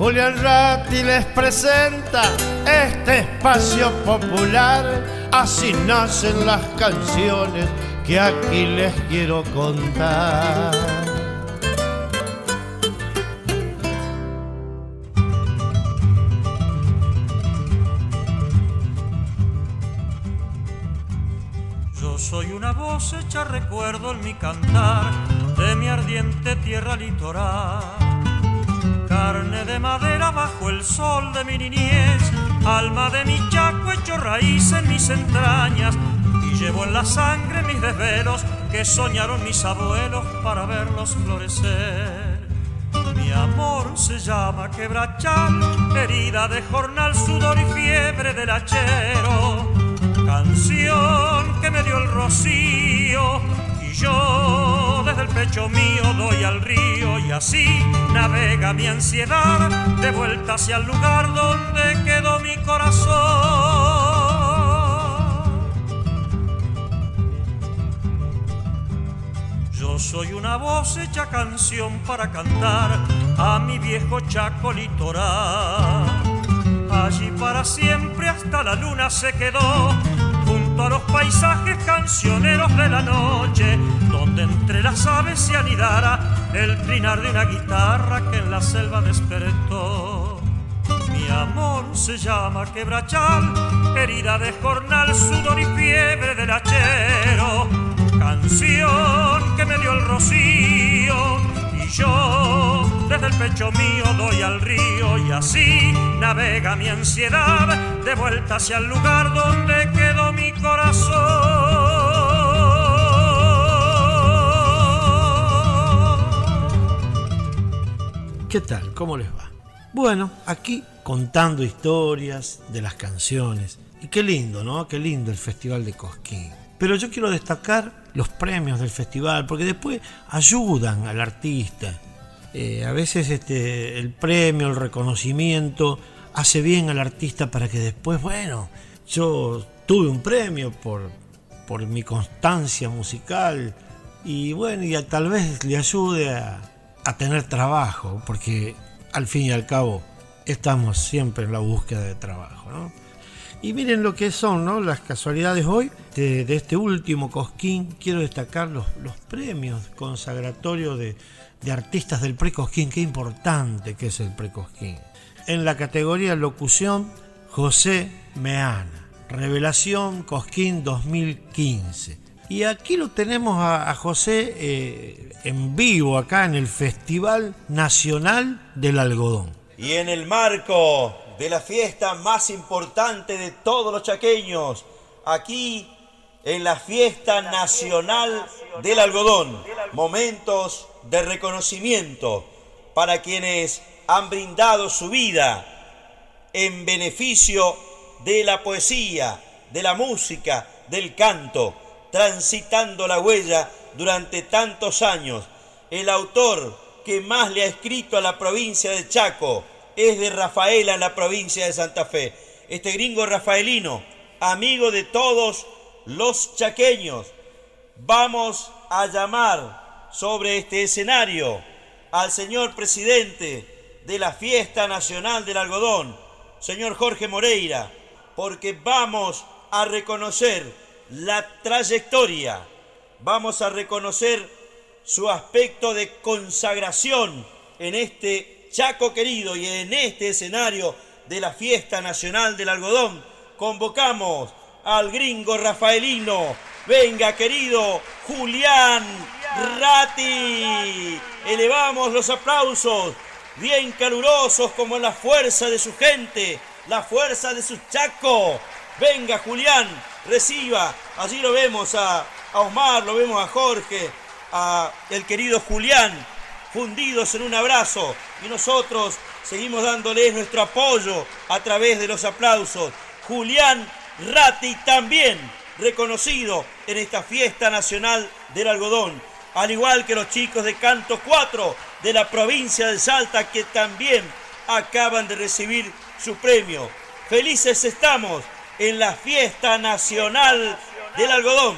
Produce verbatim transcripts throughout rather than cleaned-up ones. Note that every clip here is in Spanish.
Julián Ratti les presenta este espacio popular. Así nacen las canciones que aquí les quiero contar. Yo soy una voz hecha recuerdo en mi cantar de mi ardiente tierra litoral. Carne de madera bajo el sol de mi niñez, alma de mi Chaco hecho raíz en mis entrañas, y llevo en la sangre mis desvelos que soñaron mis abuelos para verlos florecer. Mi amor se llama quebrachal, herida de jornal, sudor y fiebre del hachero, canción que me dio el rocío, y yo desde el pecho mío doy al río, y así navega mi ansiedad de vuelta hacia el lugar donde quedó mi corazón. Yo soy una voz hecha canción para cantar a mi viejo Chaco litoral. Allí para siempre hasta la luna se quedó, junto a los paisajes cancioneros de la noche, donde entre las aves se anidara el trinar de una guitarra que en la selva despertó. Mi amor se llama quebrachal, herida de jornal, sudor y fiebre del hachero, canción que me dio el rocío, y yo desde el pecho mío doy al río, y así navega mi ansiedad de vuelta hacia el lugar donde quedó mi corazón. ¿Qué tal? ¿Cómo les va? Bueno, aquí contando historias de las canciones. Y qué lindo, ¿no? Qué lindo el Festival de Cosquín. Pero yo quiero destacar los premios del festival, porque después ayudan al artista. Eh, a veces este, el premio, el reconocimiento hace bien al artista para que después, bueno, yo tuve un premio por, por mi constancia musical, y bueno, y a, tal vez le ayude a, a tener trabajo, porque al fin y al cabo estamos siempre en la búsqueda de trabajo, ¿no? Y miren lo que son, ¿no?, las casualidades hoy de, de este último Cosquín. Quiero destacar los, los premios consagratorios de, de artistas del Pre-Cosquín. Qué importante que es el Pre-Cosquín. En la categoría locución, José Meana, Revelación Cosquín dos mil quince. Y aquí lo tenemos a, a José eh, en vivo acá en el Festival Nacional del Algodón. Y en el marco de la fiesta más importante de todos los chaqueños, aquí en la Fiesta Nacional del Algodón, momentos de reconocimiento para quienes han brindado su vida en beneficio de la poesía, de la música, del canto, transitando la huella durante tantos años. El autor que más le ha escrito a la provincia de Chaco es de Rafaela, en la provincia de Santa Fe. Este gringo rafaelino, amigo de todos los chaqueños. Vamos a llamar sobre este escenario al señor presidente de la Fiesta Nacional del Algodón, señor Jorge Moreira, porque vamos a reconocer la trayectoria, vamos a reconocer su aspecto de consagración en este Chaco querido, y en este escenario de la Fiesta Nacional del Algodón convocamos al gringo rafaelino. Venga, querido Julián Ratti. Elevamos los aplausos bien calurosos, como la fuerza de su gente, la fuerza de su Chaco. Venga, Julián, reciba. Allí lo vemos a, a Omar, lo vemos a Jorge, a el querido Julián, fundidos en un abrazo, y nosotros seguimos dándoles nuestro apoyo a través de los aplausos. Julián Ratti también reconocido en esta Fiesta Nacional del Algodón, al igual que los chicos de Canto cuatro de la provincia de Salta, que también acaban de recibir su premio. Felices estamos en la Fiesta Nacional del Algodón.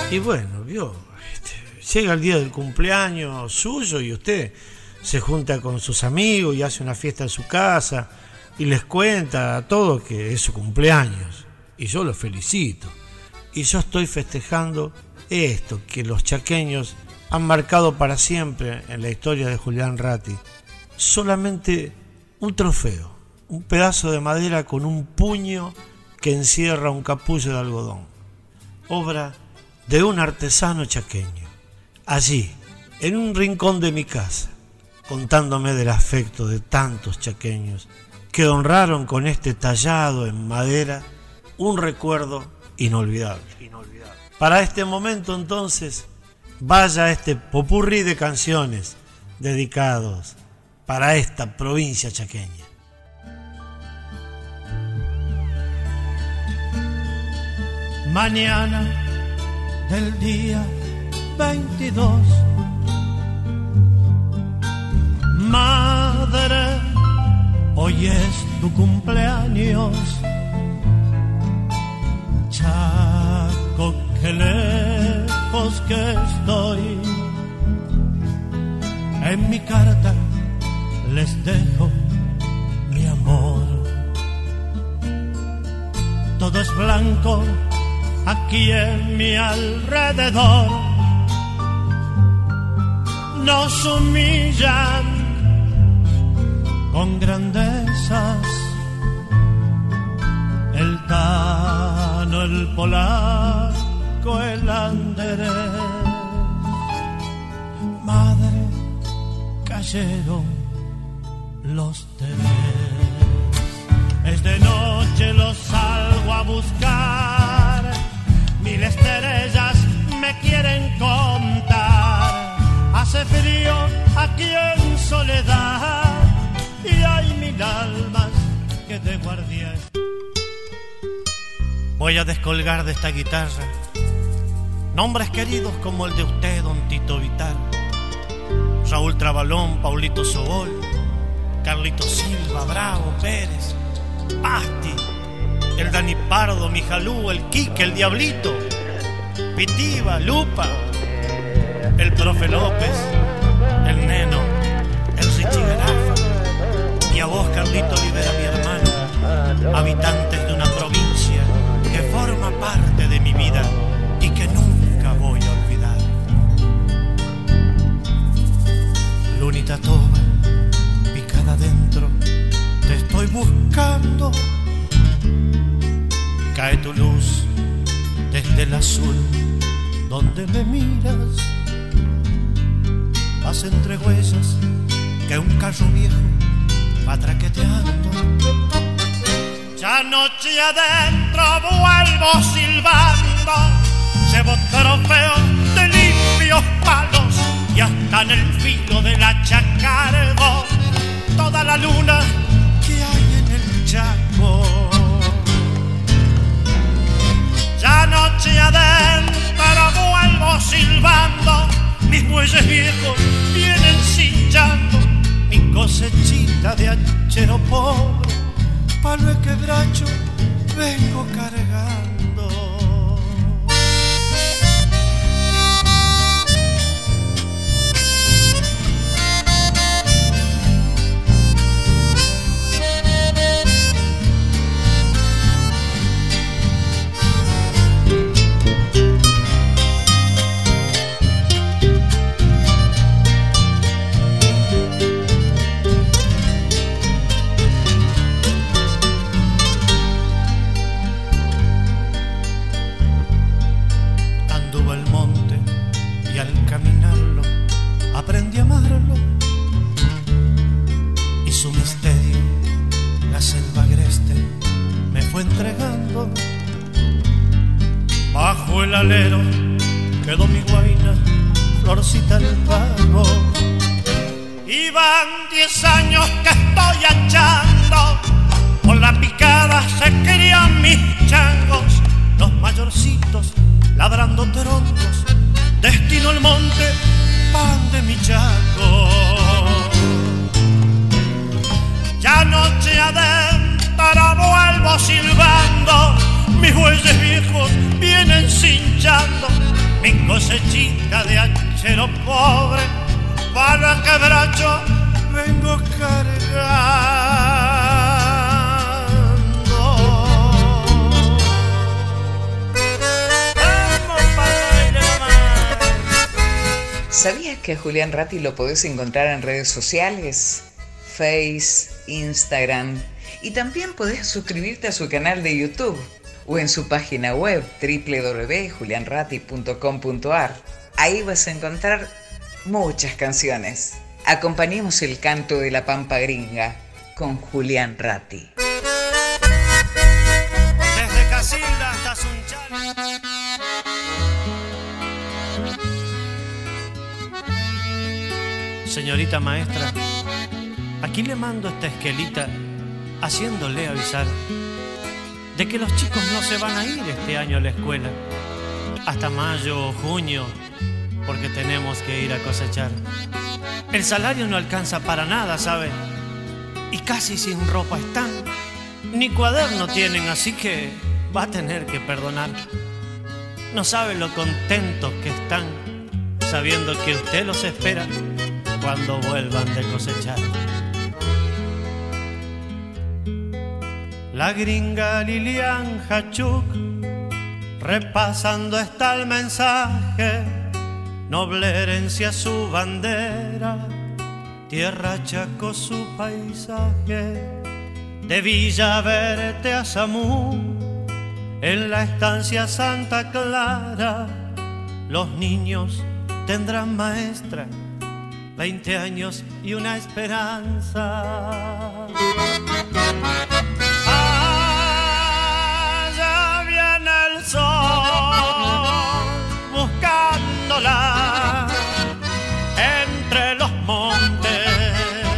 Y bueno, vio, este, llega el día del cumpleaños suyo y usted se junta con sus amigos y hace una fiesta en su casa y les cuenta a todos que es su cumpleaños. Y yo lo felicito. Y yo estoy festejando esto que los chaqueños han marcado para siempre en la historia de Julián Ratti. Solamente un trofeo, un pedazo de madera con un puño que encierra un capullo de algodón. Obra de un artesano chaqueño. Allí, en un rincón de mi casa, contándome del afecto de tantos chaqueños que honraron con este tallado en madera un recuerdo inolvidable. inolvidable. Para este momento entonces, vaya este popurrí de canciones dedicados para esta provincia chaqueña. Mañana del día veintidós, madre, hoy es tu cumpleaños. Chaco, que lejos que estoy, en mi carta les dejo mi amor. Todo es blanco aquí en mi alrededor, nos humillan con grandezas, el tano, el polaco, el anderés. Madre, cayeron los tres, es de noche, los salgo a buscar, mil estrellas me quieren contar. Hace frío aquí en soledad y hay mil almas que de guardia. Voy a descolgar de esta guitarra nombres queridos como el de usted, don Tito Vitar, Raúl Trabalón, Paulito Sobol, Carlito Silva, Bravo, Pérez, Pasti, el Dani Pardo, Mijalú, el Quique, el Diablito, Pitiva, Lupa, el Profe López, el Neno, el Richie Garafa, y a vos, Carlito Olivera, mi hermano, habitantes de una provincia que forma parte de mi vida y que nunca voy a olvidar. Lunita toba, picada adentro, te estoy buscando. Cae tu luz desde el azul donde me miras. Vas entre huellas que un carro viejo va traqueteando. Ya noche adentro vuelvo silbando, llevo trofeos de limpios palos y hasta en el filo del hacha cargo toda la luna que hay en el Chaco. Ya noche adentro vuelvo silbando, mis bueyes viejos vienen cinchando, mi cosechita de hachero pobre, palo de quebracho vengo cargando. Aprendí a amarlo y su misterio, la selva agreste, me fue entregando. Bajo el alero quedó mi guaina, florcita el pago. Y van diez años que estoy achando, con la picada se crían mis changos, los mayorcitos labrando troncos, destino al monte, pan de mi Chaco. Ya noche adentro vuelvo silbando, mis bueyes viejos vienen cinchando, mi cosechita de hachero pobre, para quebracho vengo cargando. ¿Sabías que a Julián Ratti lo podés encontrar en redes sociales? Face, Instagram, y también podés suscribirte a su canal de YouTube o en su página web doble u doble u doble u punto julian ratti punto com punto a r. Ahí vas a encontrar muchas canciones. Acompañemos el canto de la Pampa Gringa con Julián Ratti. Desde Casilda hasta Sunchal. Señorita maestra, aquí le mando esta esquelita haciéndole avisar de que los chicos no se van a ir este año a la escuela hasta mayo o junio, porque tenemos que ir a cosechar. El salario no alcanza para nada, ¿sabe? Y casi sin ropa están, ni cuaderno tienen, así que va a tener que perdonar. No sabe lo contentos que están sabiendo que usted los espera cuando vuelvan de cosechar. La gringa Lilian Hachuk repasando está el mensaje, noble herencia su bandera, tierra Chaco su paisaje, de Villa Verde a Samú, en la estancia Santa Clara, los niños tendrán maestra, veinte años y una esperanza. Allá viene el sol buscándola entre los montes.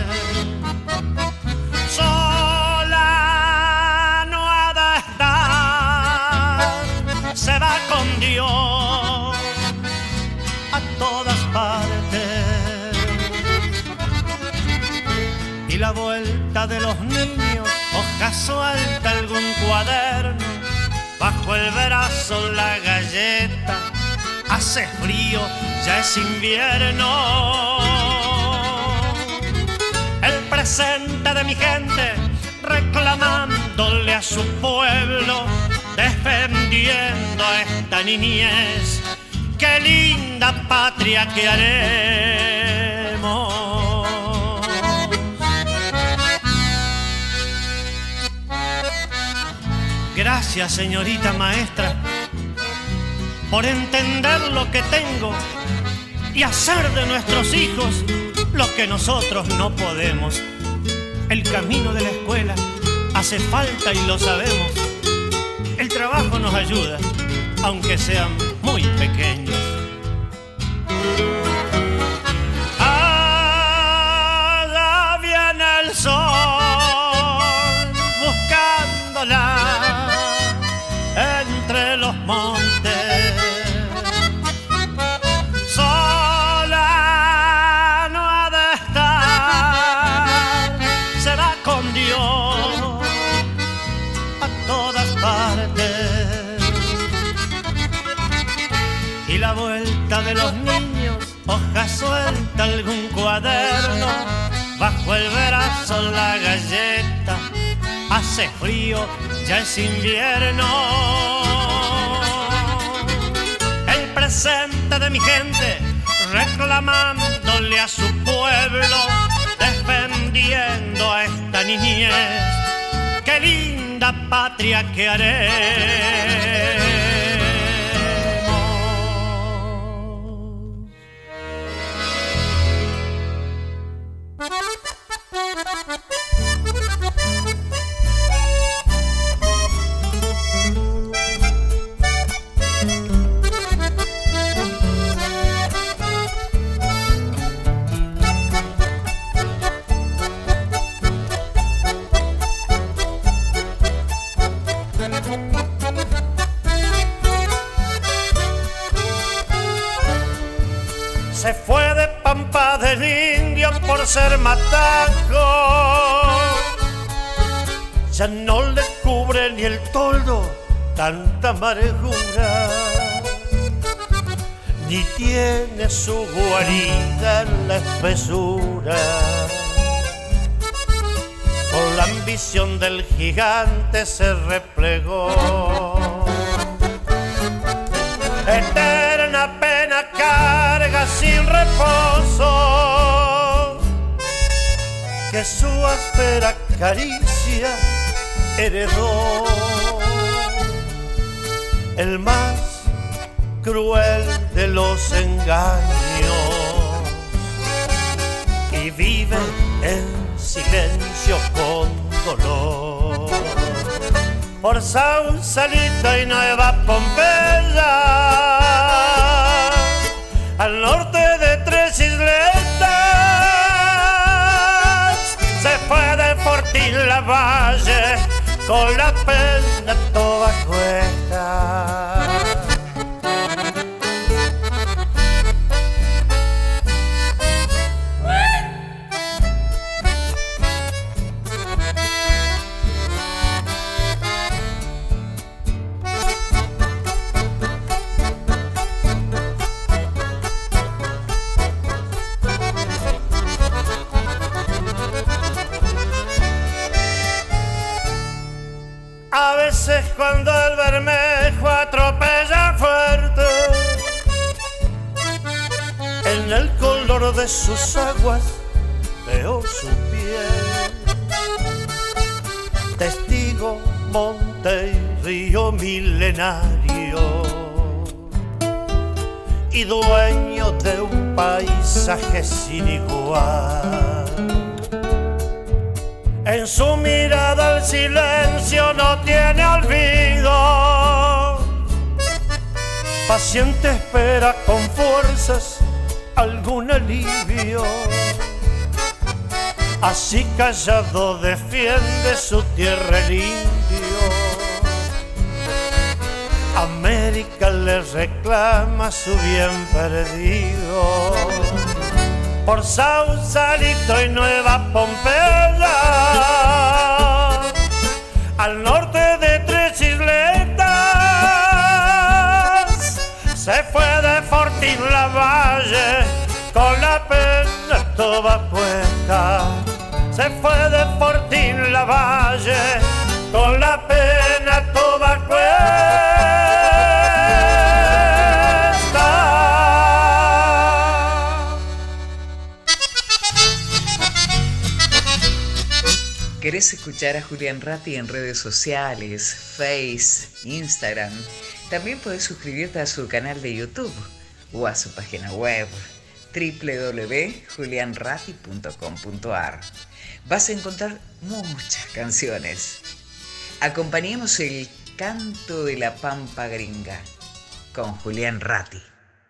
Sola no ha de estar, se va con Dios a todas partes. Y la vuelta de los niños, hoja suelta, algún cuaderno, bajo el brazo la galleta, hace frío, ya es invierno. El presente de mi gente, reclamándole a su pueblo, defendiendo a esta niñez, qué linda patria que haremos. Gracias, señorita maestra, por entender lo que tengo y hacer de nuestros hijos lo que nosotros no podemos. El camino de la escuela hace falta y lo sabemos. El trabajo nos ayuda, aunque sean muy pequeños. Allá viene el sol buscándola entre los montes. Sola no ha de estar, se va con Dios a todas partes. Y la vuelta de los niños, hoja suelta, algún cuaderno, bajo el brazo la galleta, hace frío, ya es invierno. El presente de mi gente, reclamándole a su pueblo, defendiendo a esta niñez, qué linda patria que haremos. Se fue de Pampa del Indio por ser mataco, ya no le cubre ni el toldo tanta amargura. ni tiene su guarida en la espesura. Con la ambición del gigante se replegó. Eterna pena carga sin reposo, que su áspera caricia heredó. El más cruel de los engaños, y vive en silencio con dolor. Por Sausalito y Nueva Pompeya, al norte de Tres Isletas, se fue de Fortín la Valle con la pena toda cuesta. A veces cuando el Bermejo atropella fuerte, en el color de sus aguas veo su piel. Testigo, monte y río milenario, y dueño de un paisaje sin igual. En su mirada el silencio no tiene olvido. Paciente espera con fuerzas algún alivio. Así callado defiende su tierra el indio. América le reclama su bien perdido. Por Sausalito y Nueva Pompeya, al norte de Tres Isletas, se fue de Fortín la Valle con la pena toda puesta. Se fue de Fortín la Valle con la pena toda cuesta. ¿Querés escuchar a Julián Ratti en redes sociales, Face, Instagram? También podés suscribirte a su canal de YouTube o a su página web doble u doble u doble u punto julian ratti punto com punto a r. Vas a encontrar muchas canciones. Acompañemos el canto de la pampa gringa con Julián Ratti.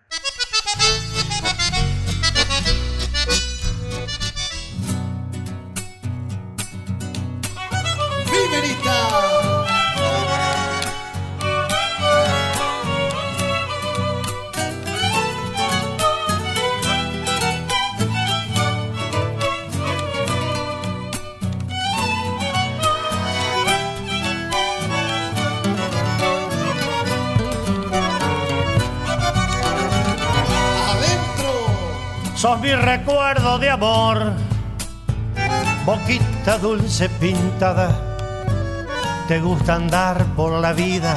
Sos mi recuerdo de amor, boquita dulce pintada. Te gusta andar por la vida,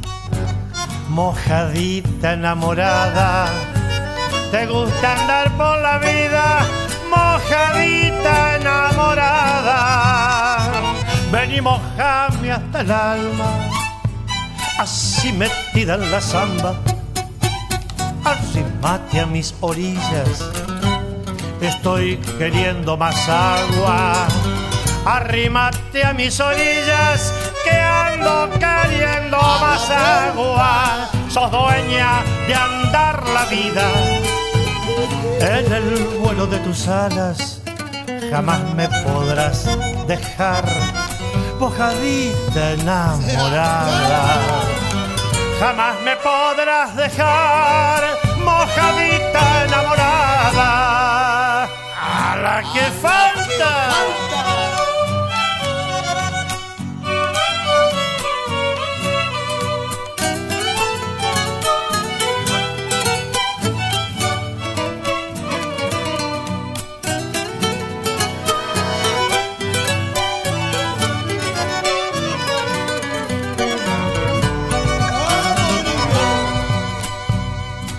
mojadita enamorada. Te gusta andar por la vida, mojadita enamorada. Ven y mojame hasta el alma, así metida en la samba. Arrímate a mis orillas, estoy queriendo más agua. Arrímate a mis orillas, que ando queriendo más agua. Sos dueña de andar la vida, en el vuelo de tus alas jamás me podrás dejar mojadita enamorada. Jamás me podrás dejar mojadita enamorada. A la que falta.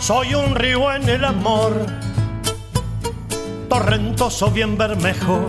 Soy un río en el amor, torrentoso bien bermejo,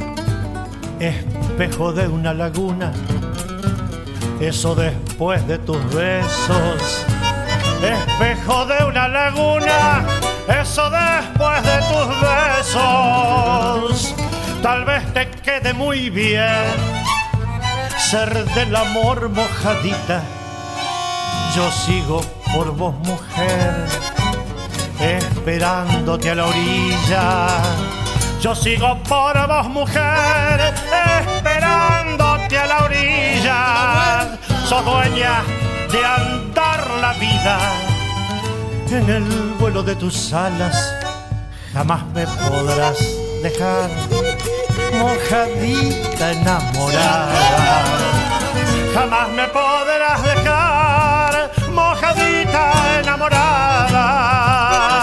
espejo de una laguna, eso después de tus besos. Espejo de una laguna, eso después de tus besos. Tal vez te quede muy bien ser del amor mojadita. Yo sigo por vos, mujer, esperándote a la orilla. Yo sigo por vos, mujer, esperándote a la orilla. Sos dueña de andar la vida en el vuelo de tus alas. Jamás me podrás dejar mojadita enamorada. Jamás me podrás dejar mojadita enamorada.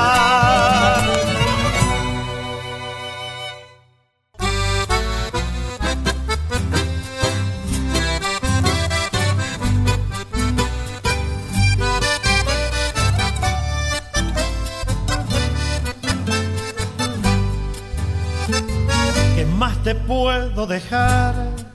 ¿Qué más te puedo dejar,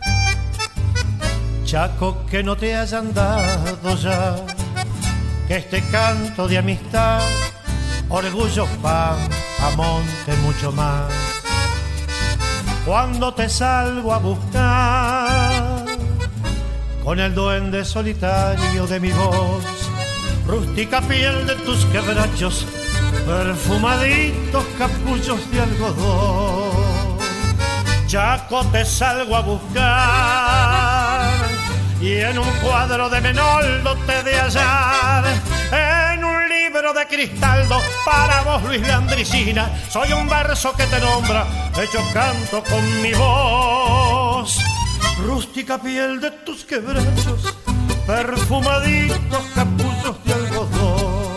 Chaco, que no te hayan dado ya? Que este canto de amistad, orgullo, pan, amonte, mucho más. Cuando te salgo a buscar con el duende solitario de mi voz, rústica piel de tus quebrachos, perfumaditos capullos de algodón. Chaco, te salgo a buscar y en un cuadro de Menoldo te de hallar, en un libro de Cristaldo para vos, Luis Landricina. Soy un verso que te nombra, hecho canto con mi voz. Rústica piel de tus quebrachos, perfumaditos capullos de algodón.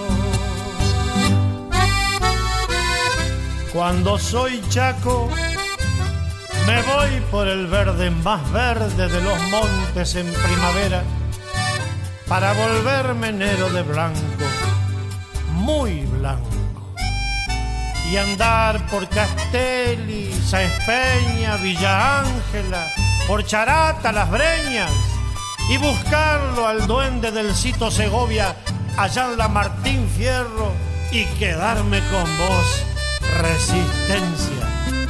Cuando soy Chaco, me voy por el verde más verde de los montes en primavera, para volverme enero de blanco, muy blanco, y andar por Castelli, Sáenz Peña, Villa Ángela, por Charata, Las Breñas, y buscarlo al duende del Cito Segovia, allá en la Martín Fierro, y quedarme con vos, Resistencia.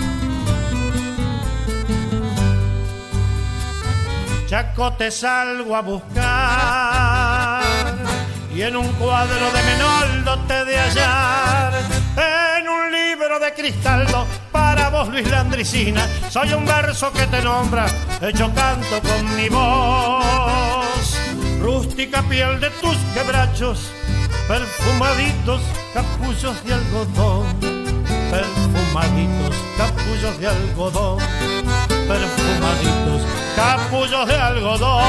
Chaco, te salgo a buscar y en un cuadro de Menoldo te de hallar, en un libro de Cristaldo para vos, Luis Landricina. Soy un verso que te nombra, hecho canto con mi voz. Rústica piel de tus quebrachos, perfumaditos capullos de algodón. Perfumaditos capullos de algodón, perfumaditos capullos de algodón.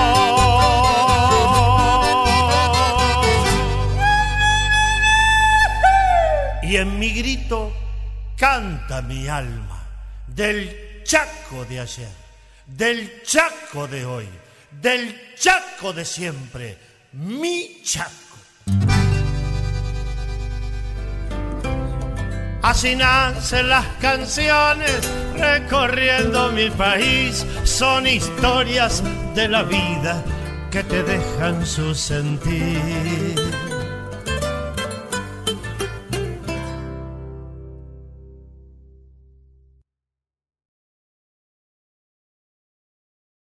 Y en mi grito canta mi alma, del Chaco de ayer, del Chaco de hoy, del Chaco de siempre, mi Chaco. Así nacen las canciones recorriendo mi país, son historias de la vida que te dejan su sentir.